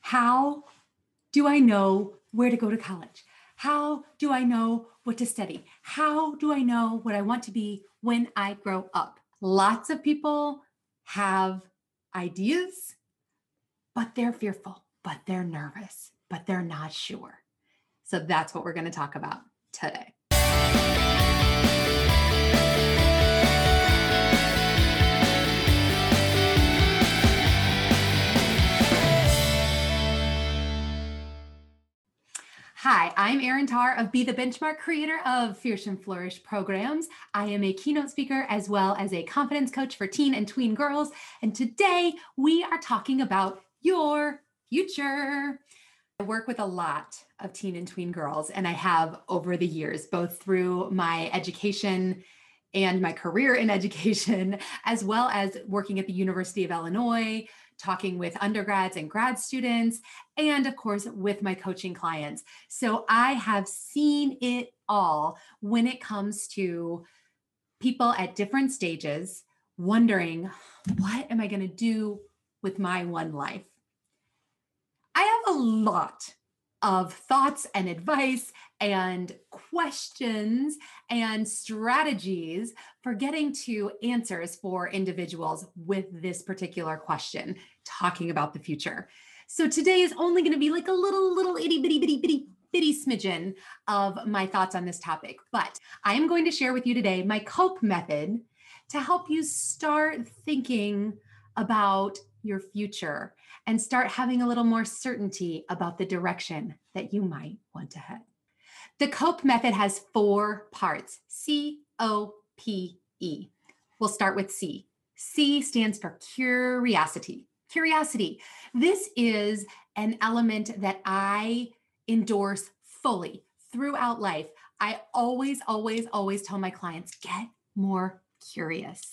How do I know where to go to college? How do I know what to study? How do I know what I want to be when I grow up? Lots of people have ideas, but they're fearful, but they're nervous, but they're not sure. So that's what we're going to talk about today. Hi, I'm Erin Tarr of Be the Benchmark, creator of Fierce and Flourish programs. I am a keynote speaker as well as a confidence coach for teen and tween girls. And today we are talking about your future. I work with a lot of teen and tween girls, and I have over the years, both through my education and my career in education, as well as working at the University of Illinois, talking with undergrads and grad students, and of course, with my coaching clients. So I have seen it all when it comes to people at different stages wondering, what am I going to do with my one life? I have a lot of thoughts and advice and questions and strategies for getting to answers for individuals with this particular question, talking about the future. So today is only going to be like a little itty bitty smidgen of my thoughts on this topic, but I am going to share with you today my COPE method to help you start thinking about your future and start having a little more certainty about the direction that you might want to head. The COPE method has 4 parts, COPE. We'll start with C. C stands for curiosity. Curiosity. This is an element that I endorse fully throughout life. I always tell my clients, get more curious.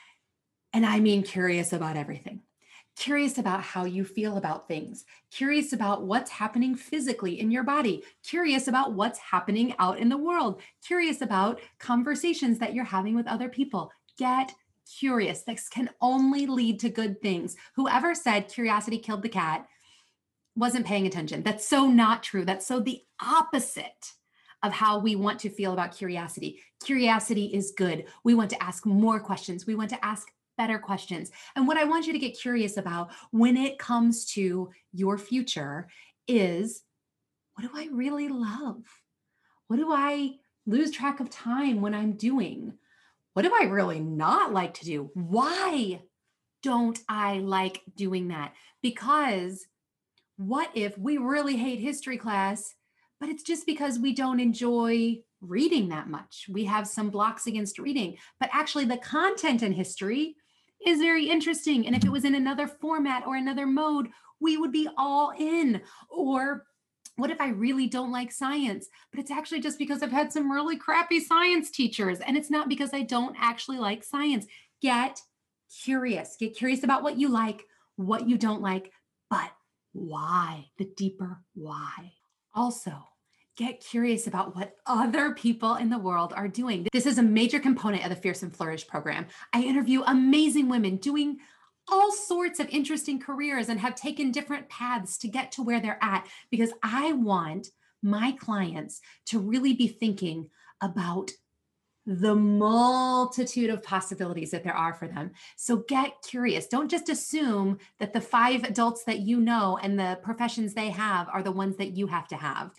And I mean curious about everything. Curious about how you feel about things, curious about what's happening physically in your body, curious about what's happening out in the world, curious about conversations that you're having with other people. Get curious. This can only lead to good things. Whoever said curiosity killed the cat wasn't paying attention. That's so not true. That's so the opposite of how we want to feel about curiosity. Curiosity is good. We want to ask more questions. We want to ask better questions. And what I want you to get curious about when it comes to your future is, what do I really love? What do I lose track of time when I'm doing? What do I really not like to do? Why don't I like doing that? Because what if we really hate history class, but it's just because we don't enjoy reading that much? We have some blocks against reading, but actually the content in history is very interesting. And if it was in another format or another mode, we would be all in. Or what if I really don't like science, but it's actually just because I've had some really crappy science teachers, and it's not because I don't actually like science. Get curious. Get curious about what you like, what you don't like, but why, the deeper why. Also, get curious about what other people in the world are doing. This is a major component of the Fierce and Flourish program. I interview amazing women doing all sorts of interesting careers and have taken different paths to get to where they're at, because I want my clients to really be thinking about the multitude of possibilities that there are for them. So get curious. Don't just assume that the 5 adults that you know and the professions they have are the ones that you have to have.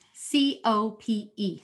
COPE.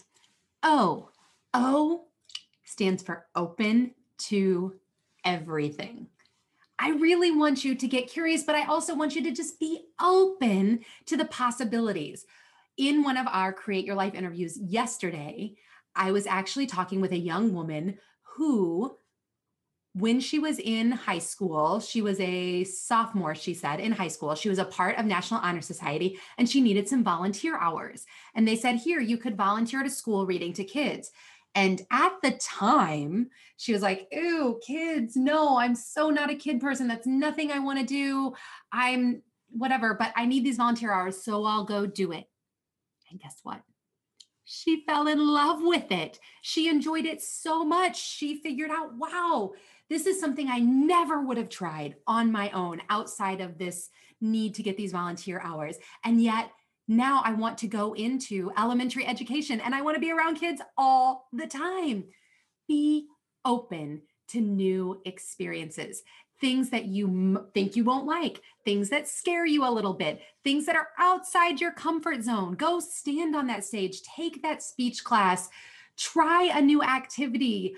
O. O stands for open to everything. I really want you to get curious, but I also want you to just be open to the possibilities. In one of our Create Your Life interviews yesterday, I was actually talking with a young woman who, when she was in high school, she was a sophomore, she said, in high school. She was a part of National Honor Society, and she needed some volunteer hours. And they said, here, you could volunteer at a school reading to kids. And at the time, she was like, ew, kids, no, I'm so not a kid person. That's nothing I want to do. I'm whatever, but I need these volunteer hours, so I'll go do it. And guess what? She fell in love with it. She enjoyed it so much. She figured out, wow, this is something I never would have tried on my own outside of this need to get these volunteer hours. And yet now I want to go into elementary education and I want to be around kids all the time. Be open to new experiences, things that you think you won't like, things that scare you a little bit, things that are outside your comfort zone. Go stand on that stage, take that speech class, try a new activity,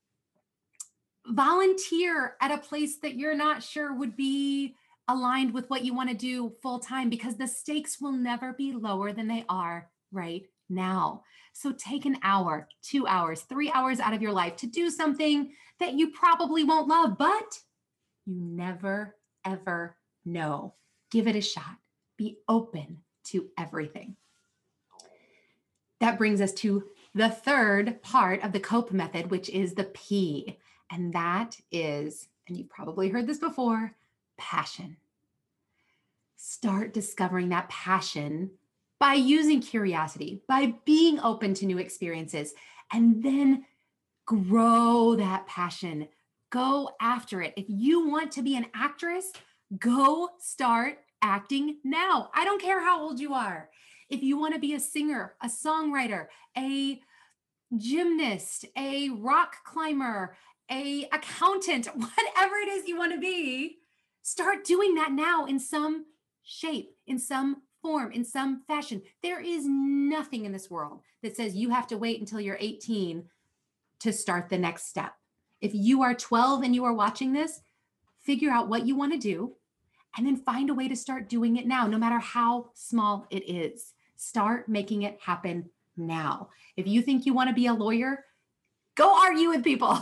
volunteer at a place that you're not sure would be aligned with what you want to do full time, because the stakes will never be lower than they are right now. So take an hour, 2 hours, 3 hours out of your life to do something that you probably won't love, but you never, ever know. Give it a shot. Be open to everything. That brings us to the third part of the COPE method, which is the P. And that is, and you've probably heard this before, passion. Start discovering that passion by using curiosity, by being open to new experiences, and then grow that passion. Go after it. If you want to be an actress, go start acting now. I don't care how old you are. If you want to be a singer, a songwriter, a gymnast, a rock climber, a accountant, whatever it is you want to be, start doing that now in some shape, in some form, in some fashion. There is nothing in this world that says you have to wait until you're 18 to start the next step. If you are 12 and you are watching this, figure out what you want to do and then find a way to start doing it now, no matter how small it is. Start making it happen now. If you think you want to be a lawyer, go argue with people.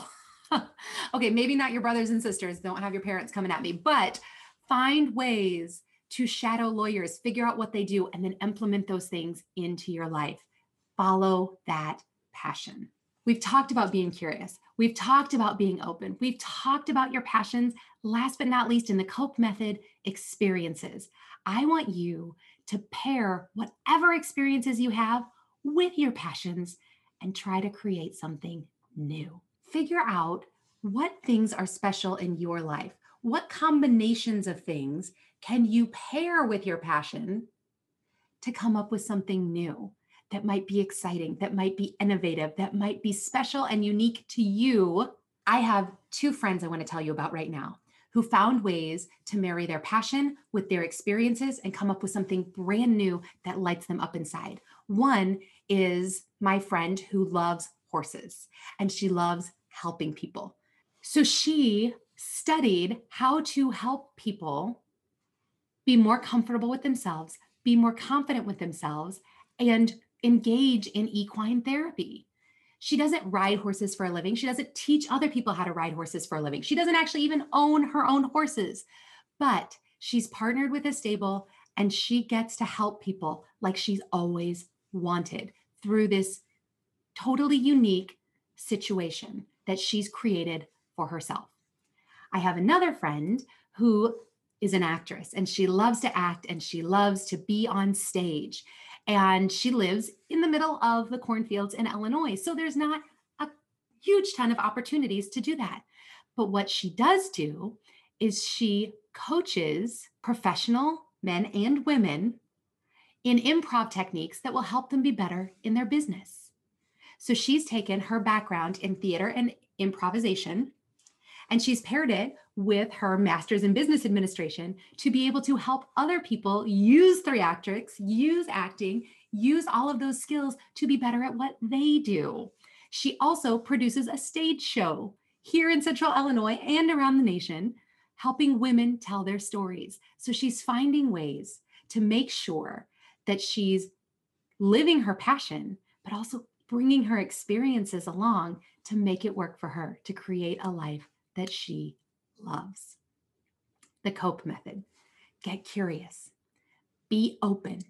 Okay, maybe not your brothers and sisters. Don't have your parents coming at me, but find ways to shadow lawyers, figure out what they do, and then implement those things into your life. Follow that passion. We've talked about being curious. We've talked about being open. We've talked about your passions. Last but not least, in the COPE method, experiences. I want you to pair whatever experiences you have with your passions and try to create something new. Figure out what things are special in your life. What combinations of things can you pair with your passion to come up with something new that might be exciting, that might be innovative, that might be special and unique to you? I have two friends I want to tell you about right now who found ways to marry their passion with their experiences and come up with something brand new that lights them up inside. One is my friend who loves horses and she loves helping people. So she studied how to help people be more comfortable with themselves, be more confident with themselves, and engage in equine therapy. She doesn't ride horses for a living. She doesn't teach other people how to ride horses for a living. She doesn't actually even own her own horses, but she's partnered with a stable and she gets to help people like she's always wanted through this totally unique situation that she's created for herself. I have another friend who is an actress and she loves to act and she loves to be on stage. And she lives in the middle of the cornfields in Illinois. So there's not a huge ton of opportunities to do that. But what she does do is she coaches professional men and women in improv techniques that will help them be better in their business. So she's taken her background in theater and improvisation, and she's paired it with her master's in business administration to be able to help other people use theatrics, use acting, use all of those skills to be better at what they do. She also produces a stage show here in Central Illinois and around the nation, helping women tell their stories. So she's finding ways to make sure that she's living her passion, but also bringing her experiences along to make it work for her, to create a life that she loves. The COPE method. Get curious. Be open.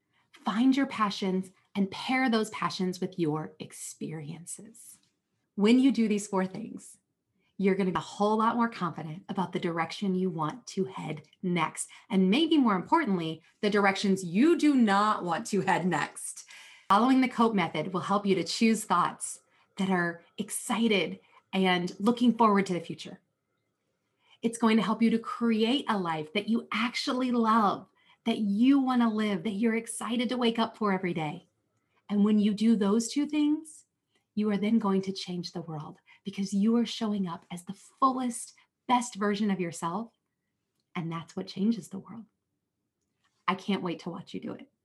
Find your passions and pair those passions with your experiences. When you do these 4 things, you're going to be a whole lot more confident about the direction you want to head next. And maybe more importantly, the directions you do not want to head next. Following the COPE method will help you to choose thoughts that are excited and looking forward to the future. It's going to help you to create a life that you actually love, that you want to live, that you're excited to wake up for every day. And when you do those two things, you are then going to change the world because you are showing up as the fullest, best version of yourself. And that's what changes the world. I can't wait to watch you do it.